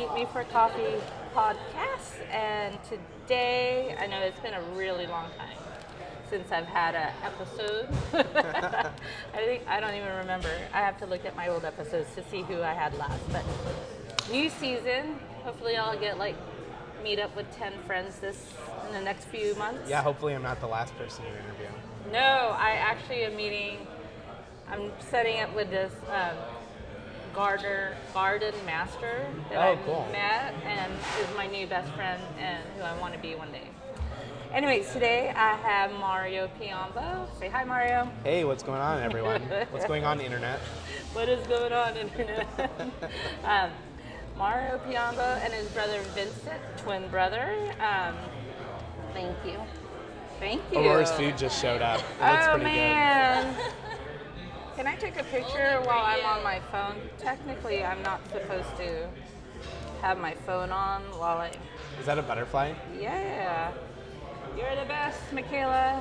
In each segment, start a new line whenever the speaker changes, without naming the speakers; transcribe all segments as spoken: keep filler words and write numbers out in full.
Meet Me for Coffee podcast, and today, I know it's been a really long time since I've had an episode. I think I don't even remember. I have to look at my old episodes to see who I had last. But new season. Hopefully, I'll get like meet up with ten friends this in the next few months.
Yeah, hopefully I'm not the last person you interview.
No, I actually am meeting. I'm setting up with this um, gardener, garden master that
Oh,
I
cool.
met and is my new best friend and who I want to be one day. Anyways, today I have Mario Piombo. Say hi, Mario.
Hey, what's going on, everyone? What's going on, internet?
What is going on, internet? um, Mario Piombo and his brother Vincent, twin brother. Um, thank you. Thank you.
Aurora's food just showed up. It looks
Oh,
pretty
man. Can I take a picture while I'm on my phone? Technically, I'm not supposed to have my phone on while I...
good. Is that a butterfly?
Yeah. You're the best, Michaela.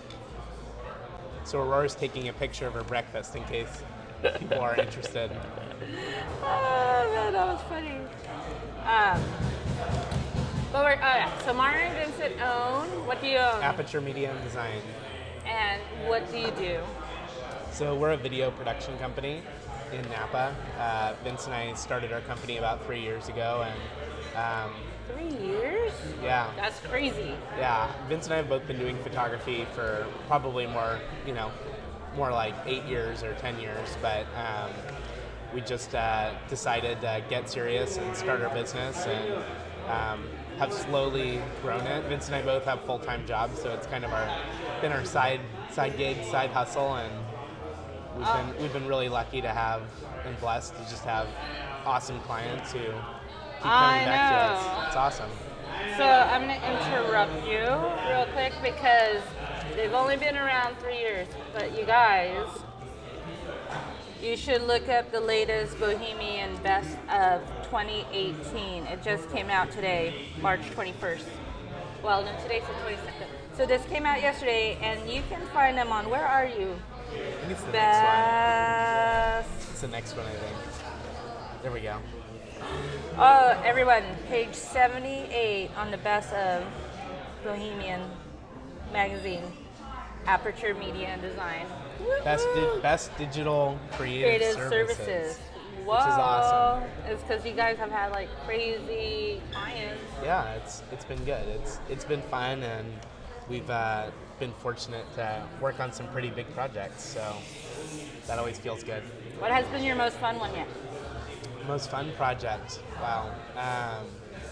So Aurora's taking a picture of her breakfast in case people are interested.
Oh, man, that was funny. Um, but we're, oh, yeah. So Mario and Vincent own, what do you own?
Aperture Media and Design.
And what do you do?
So we're a video production company in Napa. Uh, Vince and I started our company about three years ago, and um,
Three years?
yeah,
That's crazy.
yeah. Vince and I have both been doing photography for probably more, you know, more like eight years or ten years, but um, we just uh, decided to get serious and start our business, and um, have slowly grown it. Vince and I both have full-time jobs, so it's kind of our been our side side gig, side hustle, and we've
Oh.
been we've been really lucky to have and blessed to just have awesome clients who keep
I
coming back to
know.
us. It's awesome.
So I'm going to interrupt you real quick because they've only been around three years. But you guys, you should look up the latest Bohemian Best of twenty eighteen. It just came out today, March twenty-first. Well, no, today's the twenty-second. So this came out yesterday, and you can find them on, where are you?
I think it's the next one.
Best.
It's the next one, I think. There we go.
Oh, everyone, page seventy-eight on the Best of Bohemian magazine, Aperture Media and Design.
Best di-
Woohoo!
best digital creative,
Creative
services,
services.
which
Whoa.
is awesome.
It's because you guys have had like crazy clients.
Yeah, it's it's been good. It's it's been fun, and we've uh, been fortunate to work on some pretty big projects. So that always feels good.
What has been your most fun one yet?
Most fun project. Wow. Um,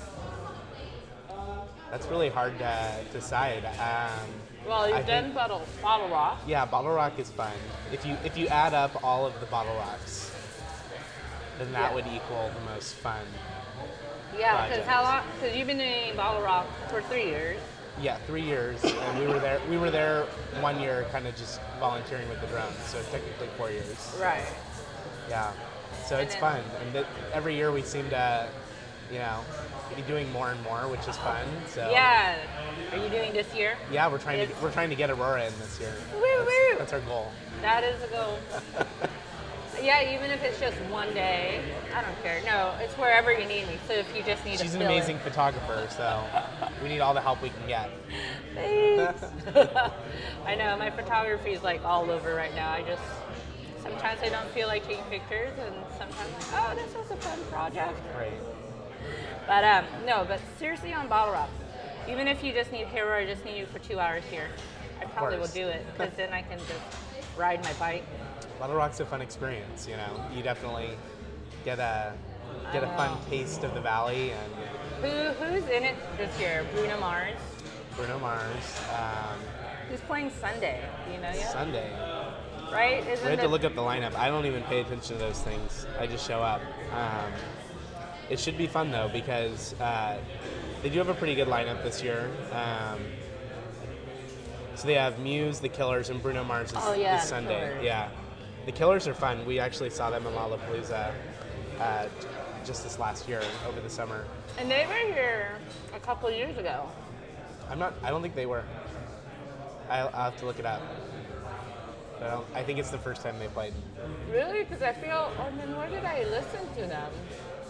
that's really hard to decide. Um,
Well, you've
I
done
think-
Bottle, Bottle Rock.
yeah, Bottle Rock is fun. If you if you add up all of the Bottle Rocks, then that
Yeah.
would equal the most fun.
Yeah, because
Project.
how long? Because you've been doing Bottle Rock for three years.
Yeah, three years, and we were there. We were there one year, kind of just volunteering with the drones. So technically four years.
Right.
Yeah, so
And
it's
then-
fun, and th- every year we seem to, you know, be doing more and more, which is fun. So
Yeah. Are you doing this year?
yeah, we're trying to
It's-
we're trying to get Aurora in this year.
Woo,
That's,
woo.
that's our goal.
That is a goal. Yeah, even if it's just one day, I don't care. No, it's wherever you need me. So if you just need
She's
to
an
fill
amazing photographer, so we need all the help we can get.
it. Thanks. I know my photography is like all over right now. I just sometimes I don't feel like taking pictures, and sometimes like, oh, this was a fun project.
Right.
But um, no, but seriously on Bottle Rock, even if you just need hero, I just need you for two hours here. I probably will
course.
do it because then I can just ride my bike.
Bottle Rock's a fun experience. You know, you definitely get a get a fun taste of the valley, and
Who who's in it this year? Bruno Mars.
Bruno Mars. Um,
Who's playing Sunday? Do you know yet?
Sunday.
Right? Isn't
We had
it?
to look up the lineup. I don't even pay attention to those things. I just show up. Um, it should be fun though because uh, they do have a pretty good lineup this year. Um, so they have Muse, The Killers, and Bruno Mars is,
Oh, yeah,
is Sunday.
Killers.
Yeah, The Killers are fun. We actually saw them in Lollapalooza uh, just this last year over the summer.
And they were here a couple of years ago.
I'm not. I don't think they were. I'll, I'll have to look it up. But I, don't, I think it's the first time they played.
Really? Because I feel. Oh, then where did I listen to them?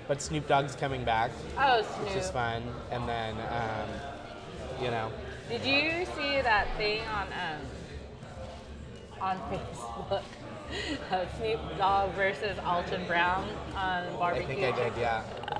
but Snoop Dogg's coming back,
Oh,
which is
Snoop.
fun. And then, um, you know,
Did you see that thing on um, on Facebook? Uh, Snoop Dogg versus Alton Brown on
I
barbecue.
think I did, yeah.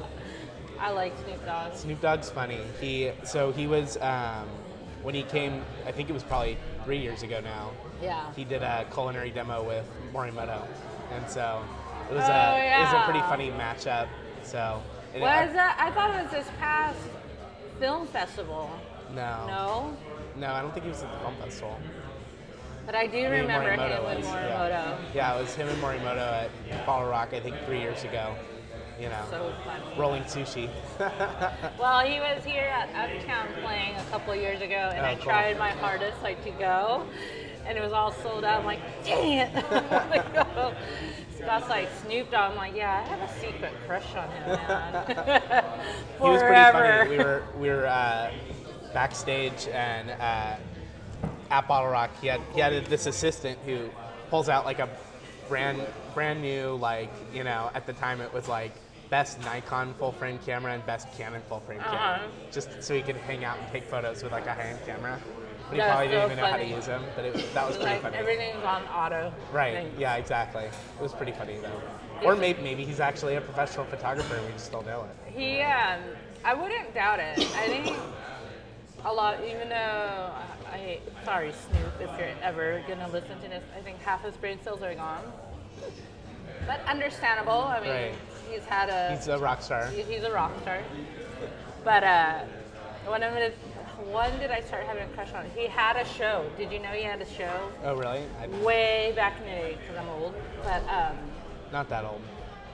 I like Snoop Dogg.
Snoop Dogg's funny. He so he was um, when he came. I think it was probably three years ago now.
Yeah.
He did a culinary demo with Morimoto, and so it was
Oh,
a it was a pretty
yeah.
funny matchup. So and
Was
I-
that? I thought it was this past film festival.
no,
No,
no, I don't think he was at the film festival.
but I do
I mean,
remember him
Morimoto
with
was,
Morimoto.
Yeah. yeah, it was him and Morimoto at Bottle Rock. I think three years ago. You know,
So funny.
rolling sushi.
Well, he was here at Uptown playing a couple years ago, and
Oh,
I
cool.
tried my hardest like to go, and it was all sold out. I'm like, dang it! Scott's like Snoop Dogg. I'm like, yeah, I have a secret crush on him, man.
He was pretty
Forever.
funny. We were we were uh, backstage and uh, at Bottle Rock, he had he had this assistant who pulls out like a brand brand new, like, you know, at the time it was like best Nikon full frame camera and best Canon full frame
Uh-huh.
camera, just so he could hang out and take photos with like a high end camera. But he
That's
probably didn't
so
even know how to
funny.
use them. But it was, that was pretty
Like
funny.
everything's on auto.
Right?
Thanks.
Yeah, exactly. It was pretty funny though. Or maybe maybe he's actually a professional photographer and we just don't know it.
He, um, I wouldn't doubt it. I think a lot, even though I, sorry Snoop, if you're ever gonna listen to this, I think half his brain cells are gone. But understandable. I mean,
Right.
he's had a,
He's a rock star.
he- he's a rock star. But uh, when I'm gonna, when did I start having a crush on him? He had a show. Did you know he had a show?
Oh really? I,
Way back in the day, because I'm old. But um,
not that old.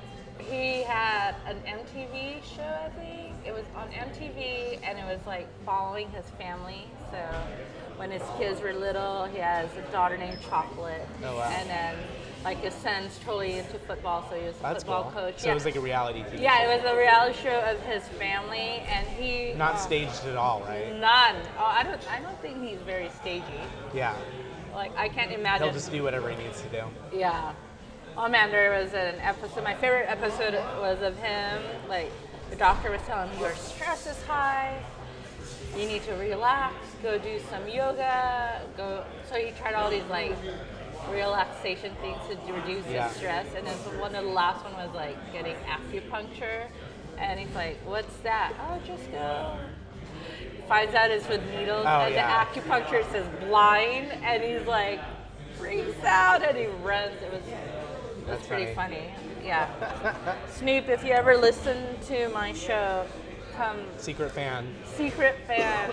he had an M T V show, I think. It was on M T V, and it was like following his family. So when his kids were little, he has a daughter named Chocolate.
Oh, wow.
And then like his son's totally into football, so he was a
That's
football
cool.
coach.
So
yeah.
it was like a reality T V
yeah,
show.
it was a reality show of his family, and he
Not
uh,
staged at all, right?
None. Oh, I don't. I don't think he's very stagey.
Yeah.
Like I can't imagine.
He'll just do whatever he needs to do.
Yeah. Oh man, there was an episode. My favorite episode was of him. Like the doctor was telling him, your stress is high. You need to relax. Go do some yoga. Go. So he tried all these like relaxation things to reduce
Yeah.
his stress. And then so one of the last one was like getting acupuncture. And he's like, "What's that?" "Oh, just go." He finds out it's with needles,
Oh,
and
yeah.
the acupuncturist is blind, and he's like freaks out and he runs. It was, it was
That's
pretty
funny.
funny. Yeah. Snoop, if you ever listen to my show, come
Secret fan.
secret fan,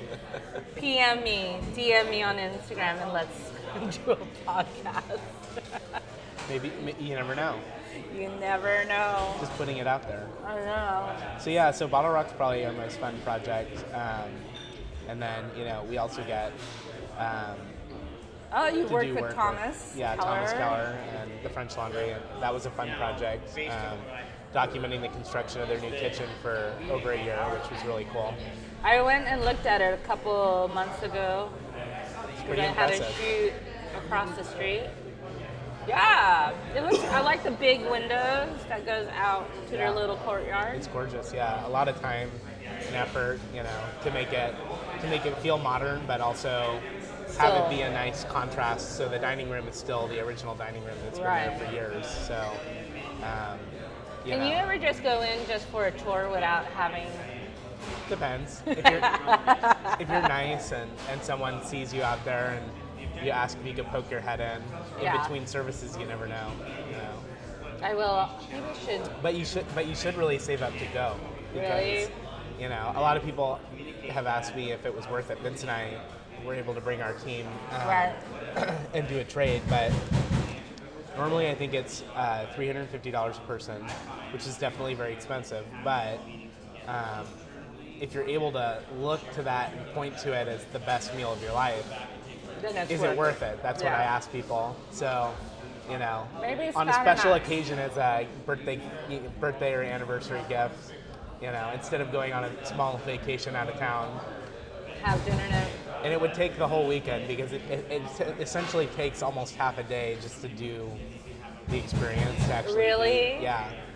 P M me, D M me on Instagram, and let's do a podcast.
Maybe m- you never know.
You never know.
Just putting it out there.
I know.
So yeah, so Bottle Rock's probably our most fun project, um, and then you know we also get um,
Oh, you
to
worked
do
with
work
Thomas.
with, yeah, Thomas Keller and the French Laundry, and that was a fun project. Um, documenting the construction of their new kitchen for over a year, which was really cool.
I went and looked at it a couple months ago.
It's
Because
pretty
I had
impressive.
a shoot across the street. Yeah, it looks. I like the big windows that goes out to their
Yeah.
little courtyard.
It's gorgeous, yeah. A lot of time and effort, you know, to make it to make it feel modern, but also have
Still-
it be a nice contrast. So the dining room is still the original dining room that's been
Right.
there for years. So, um, you
Can
know,
you ever just go in just for a tour without having?
depends. If you're if you're nice and, and someone sees you out there and you ask if you can poke your head in in
Yeah.
between services, you never know. You know.
I will. Maybe I should.
But you should, but you should really save up to go. Because,
Really?
you know, a lot of people have asked me if it was worth it. Vince and I were able to bring our team um,
Right.
and do a trade, but normally I think it's uh, three hundred fifty dollars a person, which is definitely very expensive. But um, if you're able to look to that and point to it as the best meal of your life,
Then it's
is
worth
it worth it? That's what
Yeah.
I ask people. So, you know,
Maybe it's
on a
not
special
enough.
occasion as a birthday, birthday or anniversary gift, you know, instead of going on a small vacation out of town,
Have dinner now.
and it would take the whole weekend because it, it, it essentially takes almost half a day just to do the experience. To actually
Really?
eat. Yeah.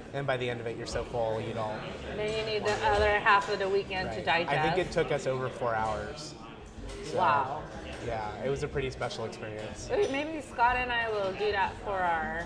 and by the end of it, you're so full you don't.
And then you need the other half of the weekend to
Right.
digest.
I think it took us over four hours. So,
Wow.
Yeah, it was a pretty special experience.
Wait, maybe Scott and I will do that for our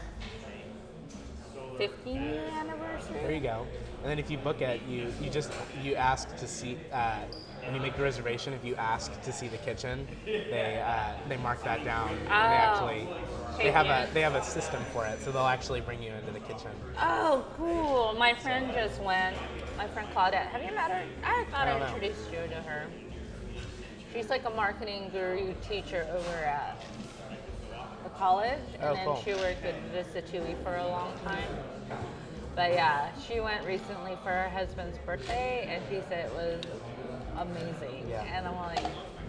fifteenth year anniversary.
There you go. And then if you book it, you, you just you ask to see uh, when you make the reservation. If you ask to see the kitchen, they uh, they mark that down. And they actually they have a they have a system for it, so they'll actually bring you into the kitchen.
Oh, cool. My friend just went. My friend Claudette. Have you met her? I thought
I
I,
don't know.
introduced you to her. She's like a marketing guru teacher over at the college, and
Oh,
then
cool.
she worked at Visitui for a long time. But yeah, she went recently for her husband's birthday, and she said it was amazing.
Yeah.
And I'm like,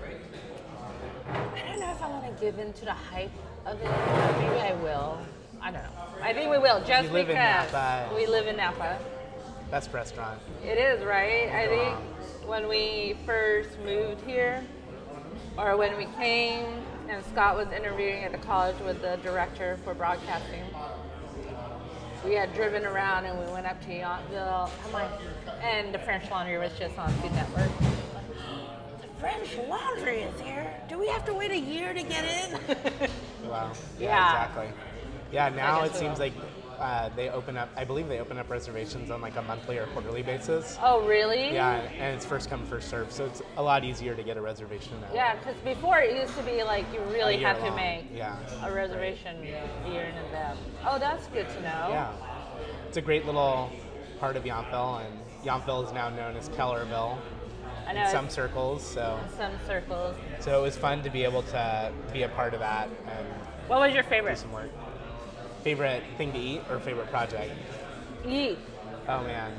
I don't know if I want to give in to the hype of it. Or maybe I will. I don't know. I think we will, just
You live in
because
Napa.
we live in Napa.
Best restaurant.
It is, right? I think
wrong.
when we first moved here, or when we came, and Scott was interviewing at the college with the director for broadcasting, we had driven around and we went up to Yountville. I'm like, and the French Laundry was just on Food Network. The French Laundry is here. Do we have to wait a year to get in?
Wow. Yeah,
Yeah.
exactly. Yeah, now
guess
it
we
seems
will.
like uh, they open up, I believe they open up reservations on like a monthly or quarterly basis.
Oh, really?
Yeah, and it's first come, first serve, so it's a lot easier to get a reservation now.
Yeah, because before it used to be like you really
A year
had to
long,
make
yeah.
a reservation a year in advance. Oh, that's good to know.
Yeah. It's a great little part of Yountville, and Yountville is now known as Kellerville
I know
in
it's
some circles, so
in some circles.
so it was fun to be able to be a part of that and
What was your
do
favorite?
some work. Favorite thing to eat or favorite project?
Eat.
Oh man,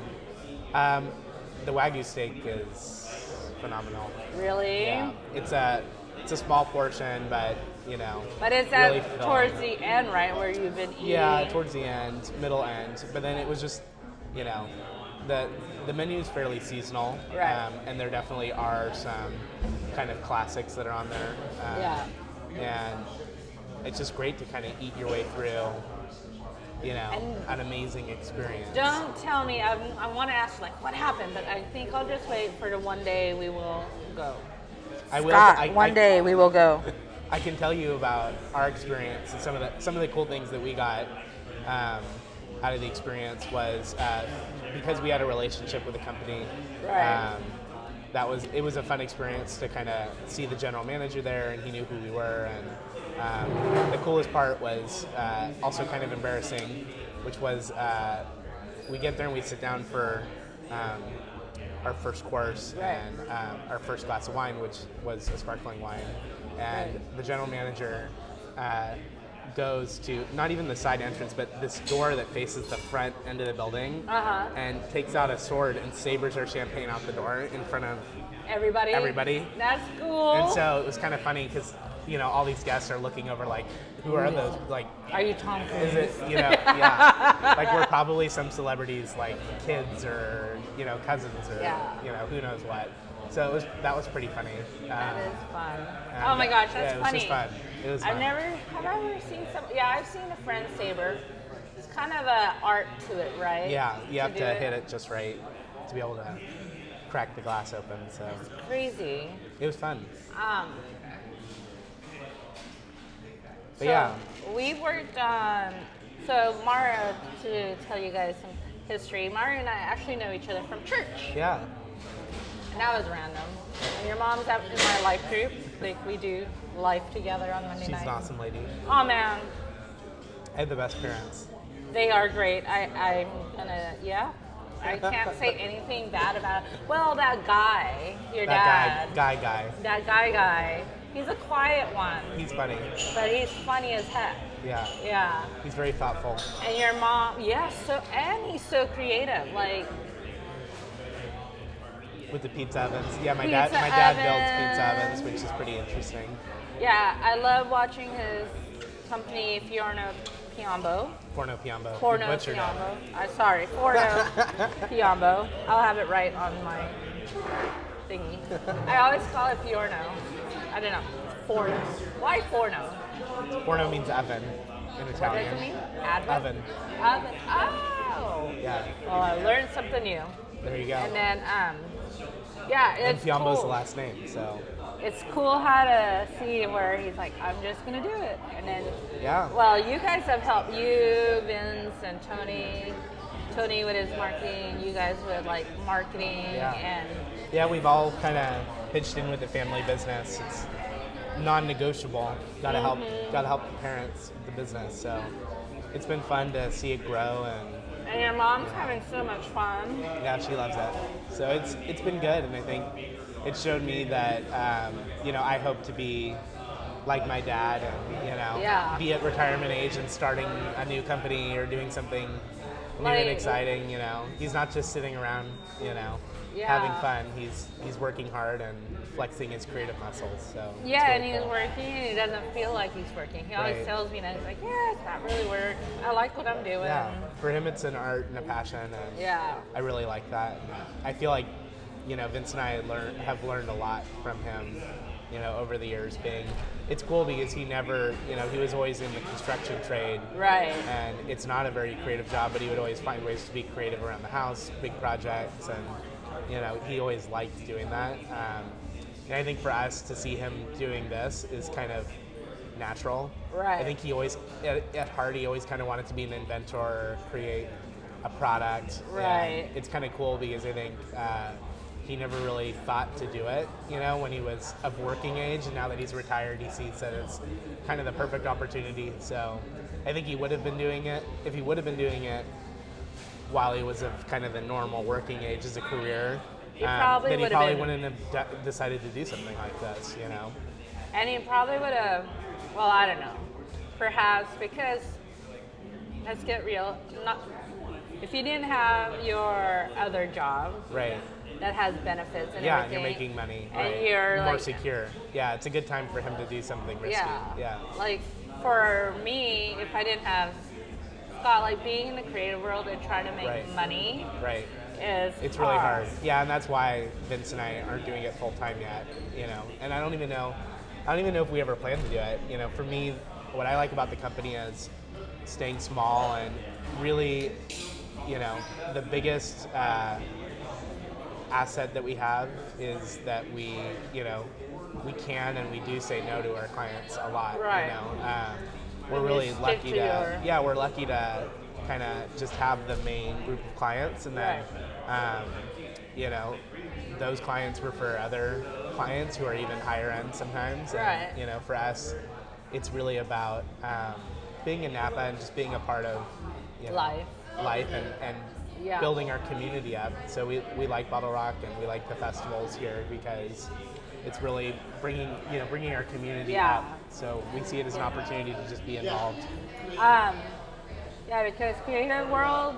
um, the Wagyu steak is phenomenal.
Really?
Yeah, it's a it's a small portion, but you know.
But it's
really
at
filling.
towards the end, right, where you've been eating.
Yeah, towards the end, middle end. But then it was just, you know, the the menu is fairly seasonal,
Right.
um, and there definitely are some kind of classics that are on there. Um,
Yeah.
And it's just great to kind of eat your way through, you know,
And
an amazing experience.
Don't tell me. I, I want to ask, like, what happened? But I think I'll just wait for the one day we will go.
I will.
Scott,
I,
one
I,
day we will go.
I can tell you about our experience and some of the some of the cool things that we got um, out of the experience was uh, because we had a relationship with the company.
Right.
Um, that was it was a fun experience to kind of see the general manager there, and he knew who we were. And um, the coolest part was uh, also kind of embarrassing, which was uh, we get there and we sit down for. Um, our first course
Right.
and um, our first glass of wine, which was a sparkling wine. And
Right.
the general manager uh, goes to not even the side entrance, but this door that faces the front end of the building,
Uh-huh.
and takes out a sword and sabers our champagne out the door in front of.
Everybody?
Everybody.
That's cool.
And so it was kind of funny because you know all these guests are looking over like, who are those? Like,
Are you Tom Cruise?
is it you know yeah like we're probably some celebrities like kids or you know cousins or
Yeah.
you know who knows what. So it was that was pretty funny.
That
Um,
is fun.
and,
Oh my gosh,
yeah,
that's
it was
funny.
just fun. It was
I've
fun.
never, have I ever seen some, yeah, I've seen a friend saber. It's kind of a art to it, right?
Yeah, you have
do
to hit it just right to be able to crack the glass open. So
Crazy.
it was fun.
Um,
But
so
yeah,
we worked on, so Mara, to tell you guys some history, Mara and I actually know each other from church.
yeah,
And that was random. And your mom's out in my life group. Like we do life together on Monday
she's
night.
an awesome lady.
Oh man,
I had the best parents.
they are great. I, I'm gonna, yeah. I can't say anything bad about it. Well, that guy, your
That
dad.
guy, guy, guy.
That guy guy. He's a quiet one,
He's funny.
but he's funny as heck.
Yeah,
Yeah.
he's very thoughtful.
And your mom, yeah, so, and he's so creative. Like,
With the pizza ovens. Yeah, my
Pizza
dad my dad builds pizza
ovens.
ovens, which is pretty interesting.
yeah, I love watching his company, Fiorno Piombo.
Forno Piombo.
Forno
Butchered it.
Piombo. Uh, sorry, Forno Piombo. I'll have it right on my thingy. I always call it Fiorno. I don't know. Forno. Why Forno?
Forno means oven in
What
Italian.
does it mean? Advent?
Oven.
Oven. Ah, oh.
Yeah.
Well, I learned something new.
There you go.
And then, um, yeah,
and
it's
Piombo's
cool.
the last name, so.
It's cool how to see where he's like, I'm just gonna do it, and then.
Yeah.
Well, you guys have helped. You, Vince, and Tony. Tony with his marketing. You guys with like marketing
Yeah.
and.
Yeah, we've all kind of pitched in with the family business. It's non-negotiable. Got to help.
Mm-hmm.
Got to help the parents with the business. So it's been fun to see it grow, and
And your mom's having so much fun.
yeah, she loves it. So it's it's been good, and I think it showed me that um, you know I hope to be like my dad, and you know
Yeah.
be at retirement age and starting a new company or doing something new
Like-
and exciting. You know, he's not just sitting around. You know.
Yeah.
Having fun. He's he's working hard and flexing his creative muscles. So it's
Yeah,
really
and he's
cool.
working, and he doesn't feel like he's working. He always
Right.
tells me that he's like, "Yeah, it's not really work. I like what I'm doing."
Yeah, for him it's an art and a passion, and
Yeah.
I really like that. I feel like you know Vince and I learn have learned a lot from him. You know, over the years, being it's cool because he never, you know, he was always in the construction trade.
Right.
And it's not a very creative job, but he would always find ways to be creative around the house, big projects, and you know, he always liked doing that. Um, and I think for us to see him doing this is kind of natural.
Right.
I think he always, at, at heart, he always kind of wanted to be an inventor, create a product.
Right.
And it's kind of cool because I think uh, he never really thought to do it, you know, when he was of working age, and now that he's retired, he sees that it's kind of the perfect opportunity. So I think he would have been doing it, if he would have been doing it while he was of kind of the normal working age as a career,
He probably
then he
would have
probably
been-
wouldn't have de- decided to do something like this, you know.
And he probably would have, well, I don't know, perhaps because, let's get real, not if you didn't have your other job
Right.
that has benefits and
Yeah, and
everything,
you're making money.
and
right.
you're
more
like,
secure. Yeah, it's a good time for him to do something risky.
yeah,
Yeah.
like for me, if I didn't have Scott, like being in the creative world and trying to make
Right.
money
Right.
is
It's really hard. Yeah, and that's why Vince and I aren't doing it full time yet, you know. And I don't even know I don't even know if we ever plan to do it. You know, for me, what I like about the company is staying small and really, you know, the biggest uh, asset that we have is that we, you know, we can and we do say no to our clients a lot.
Right.
You know, um, we're
And you
really
stick
lucky
to
to,
your-
yeah, we're lucky to kind of just have the main group of clients, and then, um, you know, those clients refer other clients who are even higher end sometimes. And,
Right.
you know, for us, it's really about um, being in Napa and just being a part of you know,
Life.
life and, and
Yeah.
building our community up. So we, we like Bottle Rock and we like the festivals here because it's really bringing you know bringing our community
Yeah.
up. So we see it as an opportunity to just be involved.
Um, yeah, because creative world,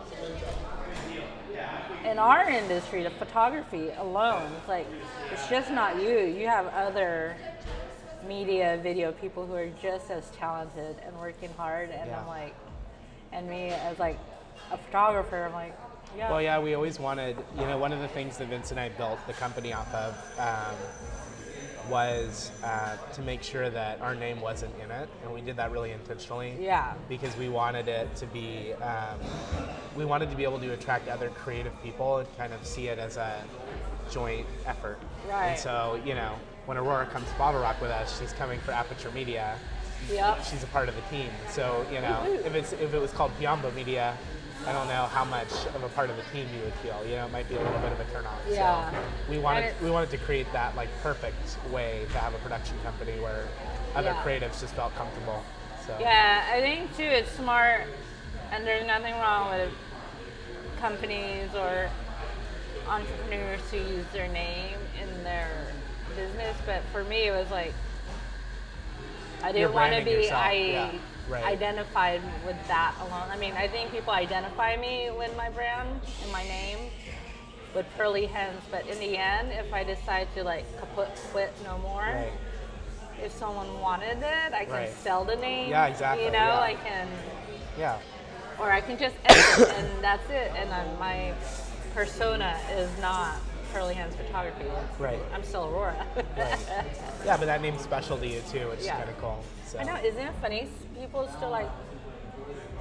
in our industry, the photography alone, it's like, it's just not you. You have other media, video people who are just as talented and working hard. And
Yeah.
I'm like, and me as like a photographer, I'm like, yeah.
Well, yeah, we always wanted, you know, one of the things that Vince and I built the company off of um, was uh, to make sure that our name wasn't in it, and we did that really intentionally.
Yeah.
Because we wanted it to be, um, we wanted to be able to attract other creative people and kind of see it as a joint effort.
Right.
And so, you know, when Aurora comes to Bottle Rock with us, she's coming for Aperture Media.
Yep.
She's a part of the team. So, you know, if it's if it was called Piombo Media, I don't know how much of a part of the team you would feel. You know, it might be a little bit of a turnoff.
Yeah.
So we wanted
And it-
we wanted to create that like perfect way to have a production company where other
Yeah.
creatives just felt comfortable. So
Yeah, I think too it's smart, and there's nothing wrong with companies or entrepreneurs who use their name in their business. But for me, it was like I
You're
didn't want to
branding
be
yourself,
I
yeah, right.
identified with that alone. I mean, I think people identify me with my brand and my name with Pearly Hens, but in the end, if I decide to like kaput, quit no more.
Right.
If someone wanted it, I can
Right.
sell the name.
Yeah, exactly,
You know,
yeah.
I can,
Yeah.
or I can just edit it, and that's it. And then my persona is not Pearly Hens Photography. It's,
Right.
I'm still Aurora.
Right. Yeah, but that name's special to you too, which
Yeah.
is kind of cool. So.
I know, isn't it funny? People still like,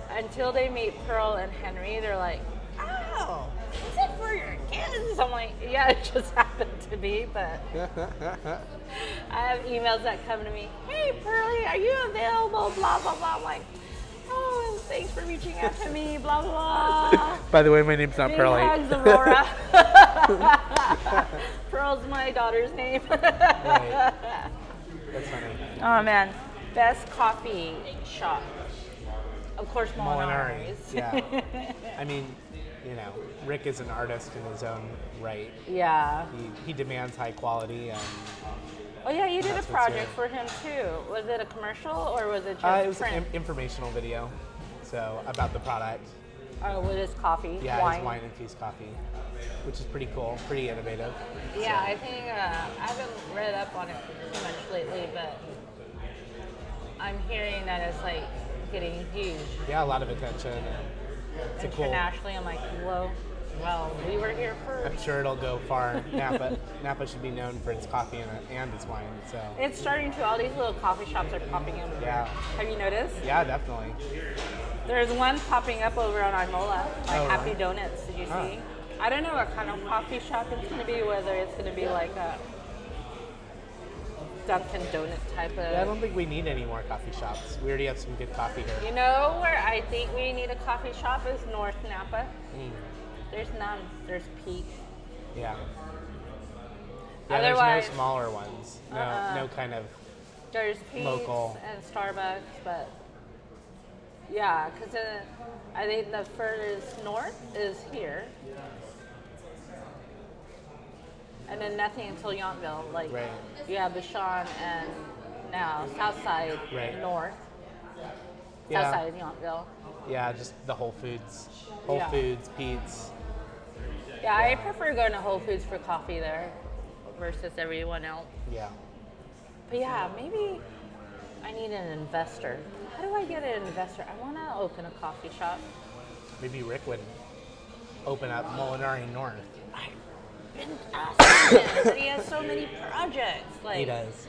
until they meet Pearl and Henry, they're like, oh, is it for your kids? I'm like, yeah, it just happened to be, but I have emails that come to me, hey, Pearly, are you available? Blah, blah, blah. I'm like, oh, thanks for reaching out to me, blah, blah, blah.
By the way, my name's not
Big
Pearly.
hugs, Aurora. Pearl's my daughter's name.
Right. That's funny.
Oh, man. Best coffee shop. Of course,
Molinari.
Molinari's.
Yeah. I mean, you know, Rick is an artist in his own right.
Yeah.
He, he demands high quality, and
Oh, yeah, you did a
That's what's
project
here.
for him, too. Was it a commercial, or was it just
uh, it was an
print?
im- informational video, so about the product.
Oh, with his coffee,
Yeah,
wine.
his wine infused coffee, which is pretty cool, pretty innovative.
Yeah, I think uh, I haven't read up on it too much lately, but I'm hearing that it's like getting huge
Yeah, a lot of attention. And it's a cool.
internationally. I'm like, whoa, well, we were here
I'm
first.
sure it'll go far. Napa, Napa should be known for its coffee and, and its wine. So
It's starting to. All these little coffee shops are popping up.
yeah,
Have you noticed?
yeah, definitely.
There's one popping up over on Imola, like
Oh,
Happy
really?
Donuts. Did you
Huh.
see? I don't know what kind of coffee shop it's going to be. Whether it's going to be like a Dunkin' Donut type of.
Yeah, I don't think we need any more coffee shops. We already have some good coffee here.
You know where I think we need a coffee shop is North Napa.
Mm,
There's none. There's Peak.
yeah. Yeah, there's
Otherwise-
no smaller ones. No,
Uh-uh.
no kind of.
There's Pete's
Local.
and Starbucks, but yeah, because I think the furthest north is here, and then nothing until Yountville. Like
Right.
you have Bashan and now Southside
Right.
North,
Yeah.
Southside Yountville.
Yeah, just the Whole Foods. Whole
Yeah.
Foods, Pete's.
Yeah, I prefer going to Whole Foods for coffee there versus everyone else.
Yeah.
But yeah, maybe I need an investor. How do I get an investor? I want to open a coffee shop.
Maybe Rick would open up Molinari North.
I've been asking him, but he has so many projects. Like
He does.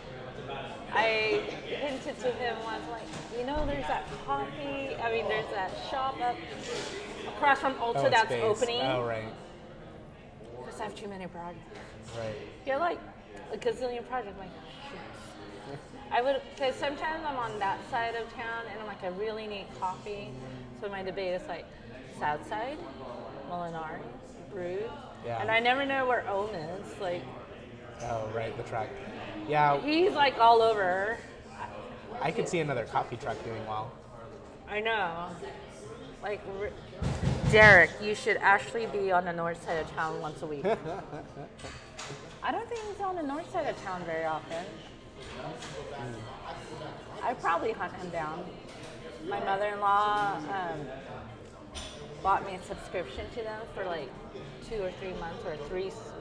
I hinted to him once, like, you know, there's that coffee. I mean, there's that shop up across from Ulta
Oh, it's
that's
based.
opening.
Oh, right.
Just have too many projects.
Right.
You're like a gazillion projects. Like, shoot. I would, because sometimes I'm on that side of town and I'm like, I really need coffee. So my debate is like, Southside, Molinari, Brewed.
Yeah.
And I never know where Ohm is. Like,
Oh, right, the truck. Yeah,
he's like all over.
I could see another coffee truck doing well.
I know. Like, r- Derek, you should actually be on the north side of town once a week. I don't think he's on the north side of town very often. I probably hunt him down. My mother-in-law um, bought me a subscription to them for like two or three months or three s-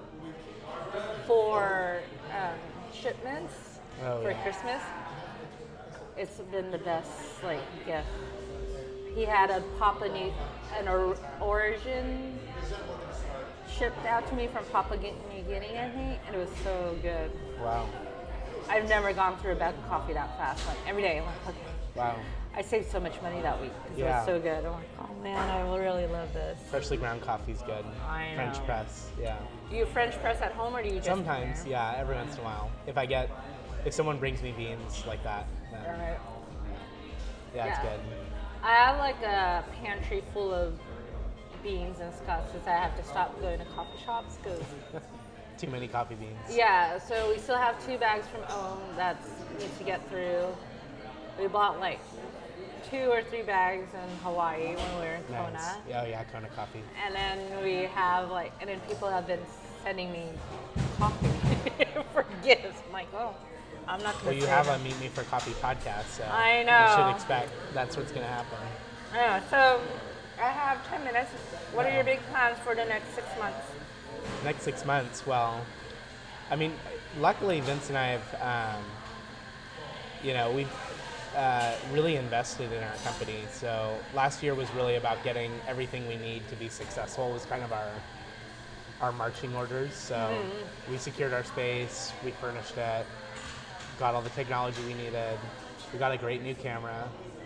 for um, shipments
Oh,
for
yeah.
Christmas. It's been the best like gift. He had a Papua New an or, origin shipped out to me from Papua New Guinea, I think, and it was so good.
Wow.
I've never gone through a bag of coffee that fast. Like every day, I'm like, okay.
Wow.
I saved so much money that week because it
Yeah.
was so good. I'm like, oh man, I will really love this.
Freshly ground coffee's good.
I
French
know.
press, yeah.
Do you French press at home or do you just
Sometimes,
prepare?
yeah, every once in a while. If I get, if someone brings me beans like that, then
Right.
yeah, it's
Yeah.
good.
I have like a pantry full of beans and stuff since I have to stop going to coffee shops because
Too many coffee beans.
yeah. So we still have two bags from Ohm that's need to get through. We bought like two or three bags in Hawaii when we were in Kona.
Nice. Yeah, oh yeah, Kona coffee.
And then we have like, and then people have been sending me coffee for gifts. I'm like, oh, I'm not gonna.
Well, you
say
have
that.
a Meet Me for Coffee podcast, so
I
you
know.
should expect that's what's going to happen.
Yeah, so I have ten minutes. What are your big plans for the next six months?
Next six months, well, I mean, luckily Vince and I have, um, you know, we've uh, really invested in our company. So last year was really about getting everything we need to be successful. It was kind of our our marching orders. So
Mm-hmm.
we secured our space, we furnished it, got all the technology we needed. We got a great new camera.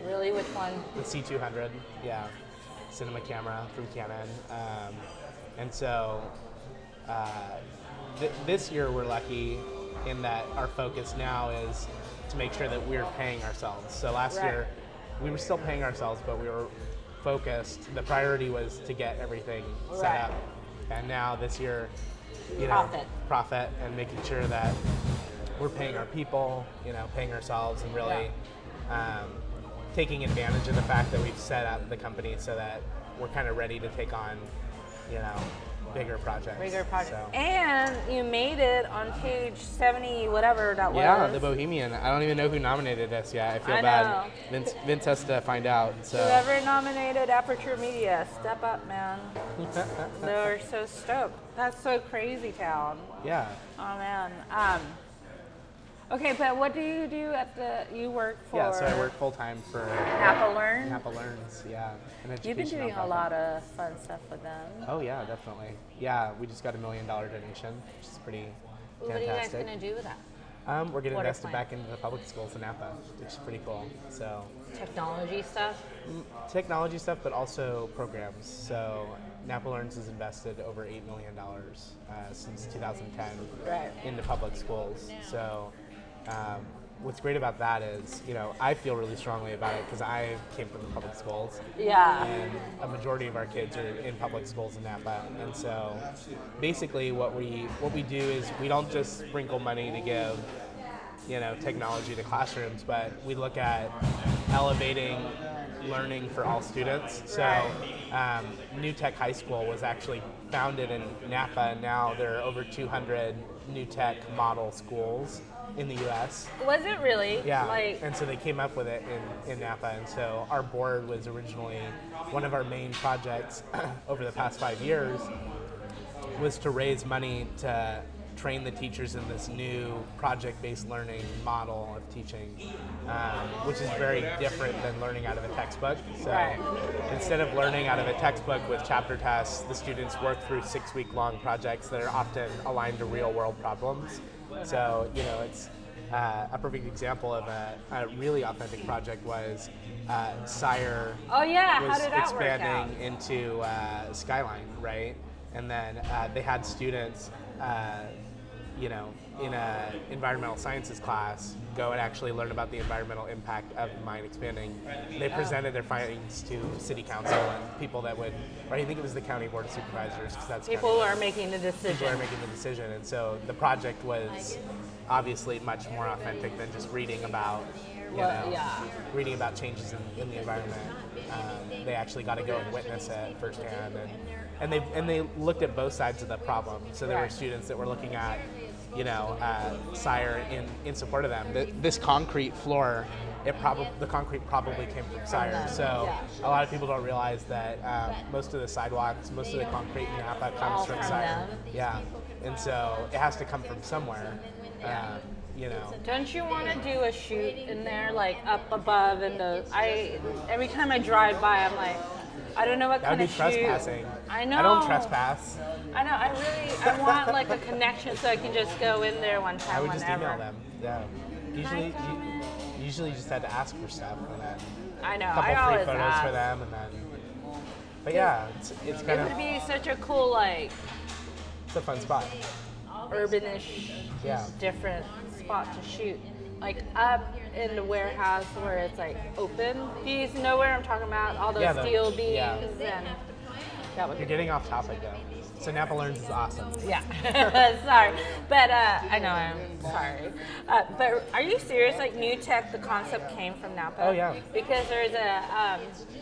Really? Which one?
The C two hundred, yeah, cinema camera from Canon. Um, and so uh, th- this year we're lucky in that our focus now is to make sure that we're paying ourselves. So last
Right.
year we were still paying ourselves, but we were focused. The priority was to get everything set
Right.
up. And now this year, you know,
Profit.
profit and making sure that we're paying our people, you know, paying ourselves, and really um, taking advantage of the fact that we've set up the company so that we're kind of ready to take on, you know, bigger projects.
Bigger project.
So.
And you made it on page seventy, whatever that was.
Yeah, the Bohemian. I don't even know who nominated us yet. I feel
I
bad.
know.
Vince, Vince has to find out. So.
Whoever nominated Aperture Media, step up, man. They're so stoked. That's so crazy town.
Yeah.
Oh man. Um, okay, but what do you do at the? You work for?
Yeah. So I work full time for
Napa Learn.
Napa Learns. Yeah. An
You've been
education
doing a
nonprofit.
lot of fun stuff with them.
Oh yeah, definitely. Yeah, we just got a million dollar donation, which is pretty
What are you guys
fantastic.
gonna do with that?
Um, we're going to
What are
invest it
plans?
back into the public schools in Napa, which is pretty cool. So
Technology stuff.
technology stuff, but also programs. So Napa Learns has invested over eight million dollars uh, since two thousand ten
Right.
into public schools. So um, what's great about that is, you know, I feel really strongly about it because I came from the public schools.
Yeah.
And a majority of our kids are in public schools in Napa. And so basically what we what we do is we don't just sprinkle money to give, you know, technology to classrooms, but we look at elevating learning for all students. So um, New Tech High School was actually founded in Napa, and now there are over two hundred New Tech model schools in the U S.
Was it really?
Yeah,
Like,
and so they came up with it in, in Napa, and so our board was originally one of our main projects over the past five years was to raise money to train the teachers in this new project-based learning model of teaching, um, which is very different than learning out of a textbook. So
Right.
instead of learning out of a textbook with chapter tests, the students work through six-week-long projects that are often aligned to real-world problems. So, you know, it's uh, a perfect example of a, a really authentic project was uh, Sire
oh yeah, how
was
did that work out?
expanding into uh, Skyline, right? And then uh, they had students, uh, you know, in a environmental sciences class, go and actually learn about the environmental impact of mine expanding. They presented their findings to city council and people that would, or I think it was the county board of supervisors, because that's
People
kind
who are making the
of, people
decision.
are making the decision. And so the project was obviously much more authentic than just reading about, you
Well,
know,
yeah.
reading about changes in, in the environment. Um, they actually got to go and witness it firsthand, and and they and they looked at both sides of the problem. So there were
Right.
students that were looking at, you know, uh, Sire in, in support of them. The, this concrete floor, it probably the concrete probably came from Sire.
them,
So
yeah.
a lot of people don't realize that um, most of the sidewalks, most of the concrete in Napa comes
All
from,
from
Sire.
them.
Yeah, and so it has to come from somewhere. Um, you know.
Don't you want to do a shoot in there, like up above? And the I every time I drive by, I'm like, I don't know what
That would
kind
be
of shoot.
trespassing.
I know.
I don't trespass.
I know. I really I want like a connection so I can just go in there one time
I would just
whenever.
email them. Yeah. Usually, you, usually you just had to ask for stuff, and then
I know.
a couple
I
free
always
photos
ask.
for them, and then. But yeah, it's it's
It
kind
would
of
be such a cool like
it's a fun spot.
urbanish,
Yeah.
different spot to shoot. Like up in the warehouse where it's like open. Do you know where I'm talking about? All those
Yeah, the-
steel beams
yeah.
and that would
You're
be
getting off topic though. So Napa Learns is awesome.
yeah. Sorry, but uh, I know I'm sorry. Uh, but are you serious? Like New Tech, the concept came from Napa.
Oh, yeah.
Because there's a um,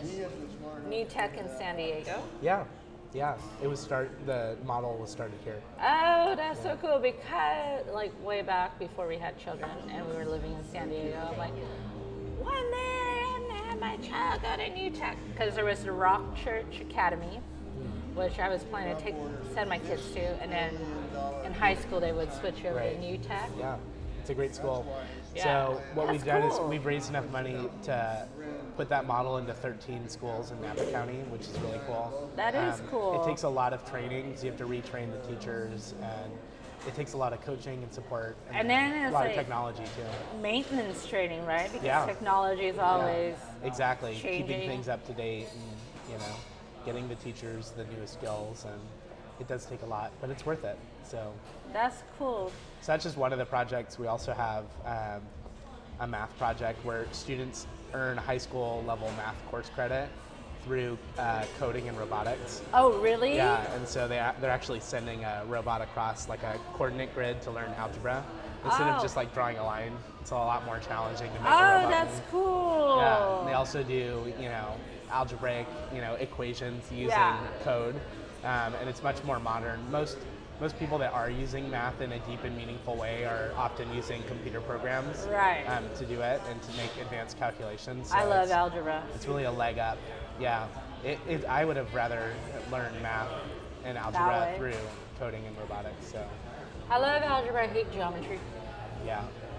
New Tech in San Diego.
Yeah, yeah. It was start. The model was started here.
Oh, that's so cool because, like, way back before we had children and we were living in San Diego, I'm like, one day I'm gonna have my child go to New Tech because there was the Rock Church Academy, which I was planning to take send my kids to, and then in high school they would switch over
Right.
to New Tech.
Yeah, it's a great school.
Yeah.
So what
That's
we've done
cool.
is we've raised enough money to put that model into thirteen schools in Napa County, which is really cool.
That is cool.
It takes a lot of training, so you have to retrain the teachers, and it takes a lot of coaching and support, and,
And then
a
it's
lot
like
of technology too.
maintenance training, right? Because
Yeah.
technology is always
Yeah, exactly.
changing.
Keeping things up to date, and you know, getting the teachers the newest skills, and it does take a lot, but it's worth it. So,
That's cool.
so that's just one of the projects. We also have um, a math project where students earn high school level math course credit through uh, coding and robotics.
Oh, really?
Yeah, and so they a- they're actually sending a robot across like a coordinate grid to learn algebra instead
Oh.
of just like drawing a line. It's a lot more challenging to make a
Oh,
robot.
that's
move.
cool.
Yeah, and they also do, you know, algebraic, you know, equations using
Yeah.
code, um, and it's much more modern. Most most people that are using math in a deep and meaningful way are often using computer programs
Right.
um, to do it and to make advanced calculations. So
I love
it's,
algebra.
it's really a leg up. Yeah, it, it, I would have rather learned math and algebra
way.
through coding and robotics. So
I love algebra. I hate geometry.
yeah,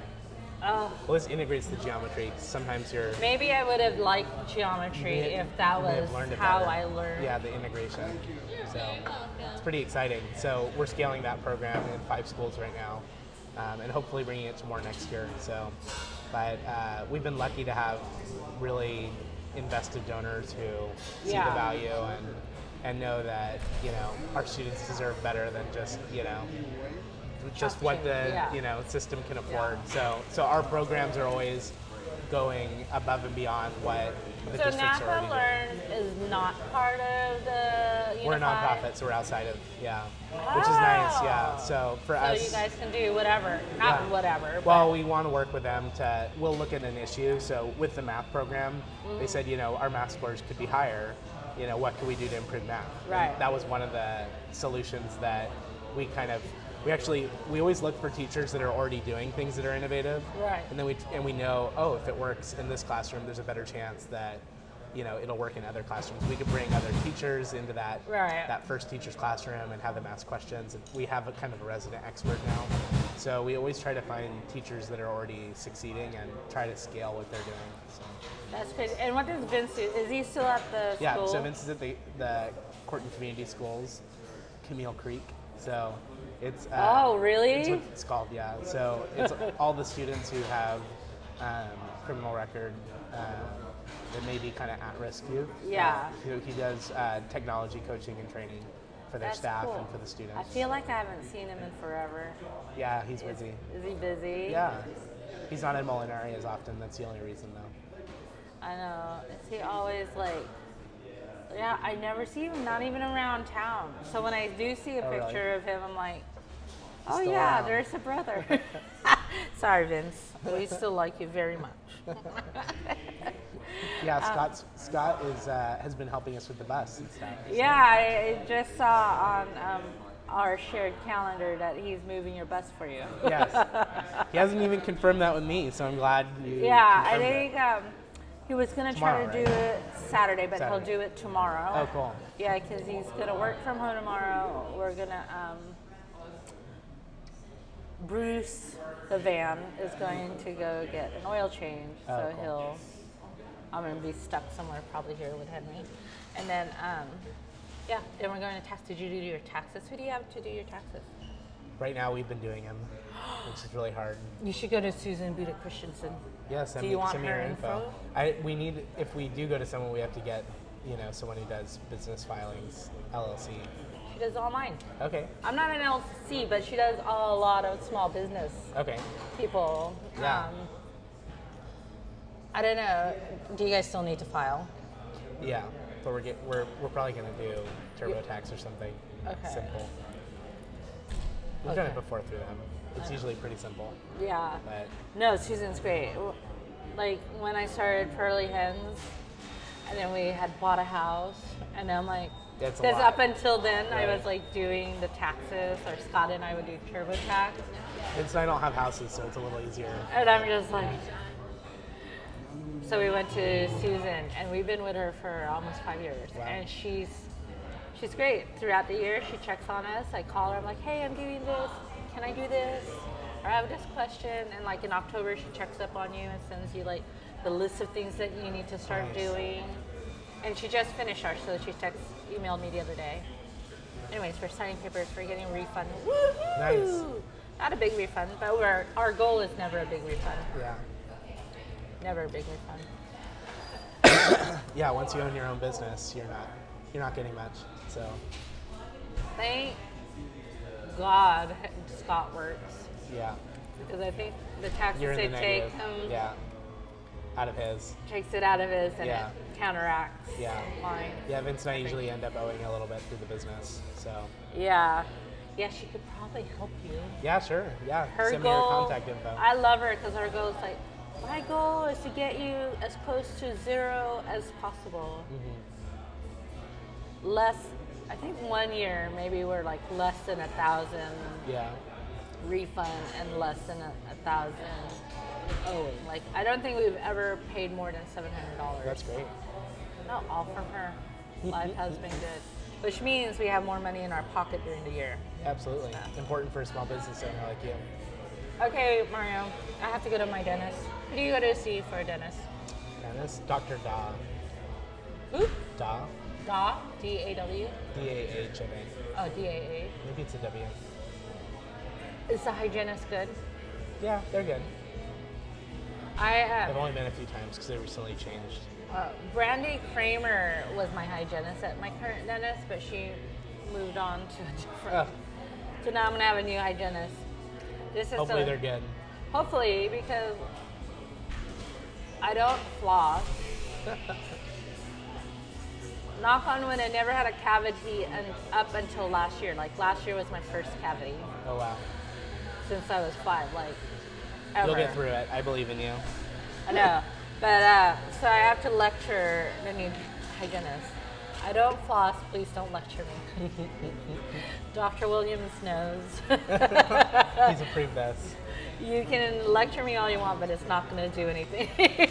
Oh,
well, this integrates the geometry. Sometimes you're
maybe I would have liked geometry
may-
if that
you may have
was
learned it
how
better.
I learned.
Yeah, the integration. So it's pretty exciting. So we're scaling that program in five schools right now, um, and hopefully bringing it to more next year. So, but uh, we've been lucky to have really invested donors who see
Yeah.
the value and and know that you know our students deserve better than just you know just what the
Yeah.
you know system can afford. So so our programs are always going above and beyond what the
So
districts are already
NAPA
doing.
Learn is not part of the Unified?
We're a nonprofit, so we're outside of, yeah, which is nice, yeah.
Oh.
So for
So
us,
you guys can do whatever, not
yeah.
whatever.
Well, we want to work with them to, we'll look at an issue. So with the math program,
Mm-hmm.
they said, you know, our math scores could be higher. You know, what can we do to improve math? And
Right.
that was one of the solutions that we kind of, we actually, we always look for teachers that are already doing things that are innovative.
Right.
And then we, and we know, oh, if it works in this classroom, there's a better chance that, you know, it'll work in other classrooms. We could bring other teachers into that
Right.
that first teacher's classroom and have them ask questions. And we have a kind of a resident expert now. So we always try to find teachers that are already succeeding and try to scale what they're doing. So,
That's crazy. And what does Vince do? Is he still at the
yeah,
school?
so Vince is at the, the Corton Community Schools, Camille Creek. So it's uh,
Oh, really?
It's what it's called, yeah. So it's all the students who have um, criminal record uh, that may be kind of at-risk youth.
Yeah.
He, he does uh, technology coaching and training for their
That's
staff
cool.
and for the students.
I feel like I haven't seen him in forever.
Yeah, he's
Is,
busy.
is he busy?
Yeah, he's not in Molinari as often. That's the only reason, though.
I know. Is he always like? Yeah, I never see him. Not even around town. So when I do see a
Oh, really?
picture of him, I'm like, oh
still
yeah,
around.
there's a brother. Sorry, Vince. We still like you very much.
Yeah,
Um,
Scott's, Scott is uh, has been helping us with the bus and stuff. so-
Yeah, I I just saw on um, our shared calendar that he's moving your bus for you.
Yes. He hasn't even confirmed that with me, so I'm glad you.
Yeah, I
confirmed
think
it.
um, he was gonna try
Tomorrow,
to
right?
do it Saturday, but
Saturday.
he'll do it tomorrow.
Oh, cool.
Yeah, because he's gonna work from home tomorrow. We're gonna. Um, Bruce, the van, is going to go get an oil change,
Oh,
so
cool.
he'll. I'm gonna be stuck somewhere, probably here with Henry, and then um, yeah, then we're going to tax. Did you do your taxes? Who do you have to do your taxes?
Right now, we've been doing him, which is really hard.
You should go to Susan Buda Christensen.
Yeah, send
Do
me,
you want
send me
her
your info.
info?
I we need if we do go to someone, we have to get you know someone who does business filings, L L C.
She does all mine.
Okay.
I'm not an L L C, but she does a lot of small business
Okay.
people.
Yeah.
Um, I don't know. Do you guys still need to file?
Yeah, but we're get, we're we're probably gonna do TurboTax or something
Okay.
simple. We've done it
Okay.
before through them. It's usually pretty simple,
Yeah.
but
No, Susan's great. Like when I started Pearly Hens, and then we had bought a house, and I'm like,
That's a
because
lot.
up until then I
Right.
was like doing the taxes, or Scott and I would do TurboTax,
and so I don't have houses, so it's a little easier.
and I'm just like. So we went to Susan, and we've been with her for almost five years,
Wow.
and she's she's great. Throughout the year, she checks on us. I call her. I'm like, hey, I'm doing this. Can I do this? Or I have this question. And like in October, she checks up on you and sends you like the list of things that you need to start
Nice.
doing. And she just finished ours, so she text emailed me the other day. anyways, we're signing papers. We're getting a refund. Woohoo!
Nice.
Not a big refund, but we're, our goal is never a big refund.
Yeah.
Never a big refund.
Yeah, once you own your own business, you're not you're not getting much. So
Thank God Scott works.
yeah,
Because I think the taxes
you're in
they
the
take
negative.
him
Yeah, out of his.
takes it out of his and
Yeah.
it counteracts
Yeah.
mine.
Yeah, Vince and I usually end up owing a little bit through the business. So
Yeah. Yeah, she could probably help you.
yeah, sure. Yeah,
Her
send
goal,
me your contact info.
I love her because her goal is like, my goal is to get you as close to zero as possible.
Mm-hmm.
Less, I think one year maybe we're like less than a thousand
Yeah.
refund and less than a, a thousand owing. Like I don't think we've ever paid more than seven hundred dollars.
That's great.
Not all from her. Life has been good, which means we have more money in our pocket during the year.
Absolutely. Important for a small business owner like you.
Okay, Mario, I have to go to my dentist. Who do you go to see for a dentist?
Dentist, Doctor Da.
Who?
Da?
Da? D A W?
D A H, I think.
Oh, D A A.
Maybe it's a W.
Is the hygienist good?
Yeah, they're good.
I
I've
uh,
only been a few times because they recently changed.
uh, Brandy Kramer was my hygienist at my current dentist, but she moved on to a different.
Ugh.
So now I'm gonna have a new hygienist. This is
Hopefully
a-
they're good.
Hopefully, because I don't floss. Knock on wood, I never had a cavity un- up until last year. Like last year was my first cavity
Oh wow.
since I was five. Like ever.
You'll get through it. I believe in you.
I know, but uh, so I have to lecture the new hygienist. I don't floss. Please don't lecture me. Doctor Williams knows.
He's approved this.
You can lecture me all you want, but it's not going to do anything.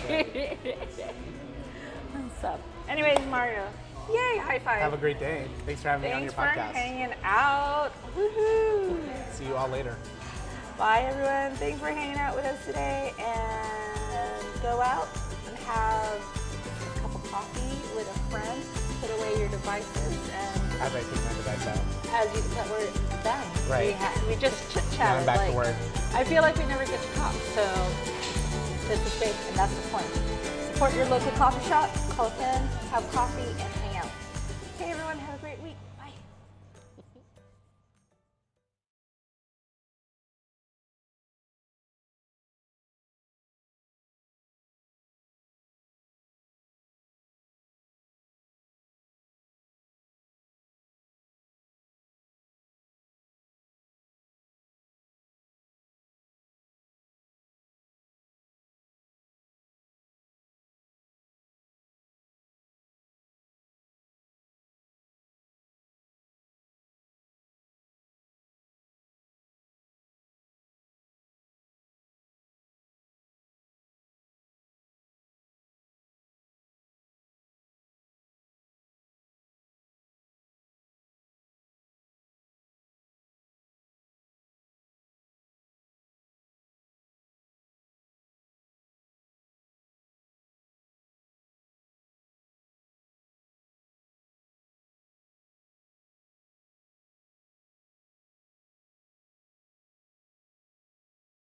So, anyways, Mario, yay, high five.
Have a great day. Thanks for having me on your
Thanks for
podcast.
hanging out. Woohoo.
See you all later.
Bye, everyone. Thanks for hanging out with us today. And go out and have a cup of coffee with a friend. Put away your devices. And
As I take my device out.
as you said, we're done.
Right.
We, ha- we just chit
Now
chatted.
I'm back
like,
to work.
I feel like we never get to talk. So this is great. And that's the point. Support your local coffee shop. Call in, have coffee, and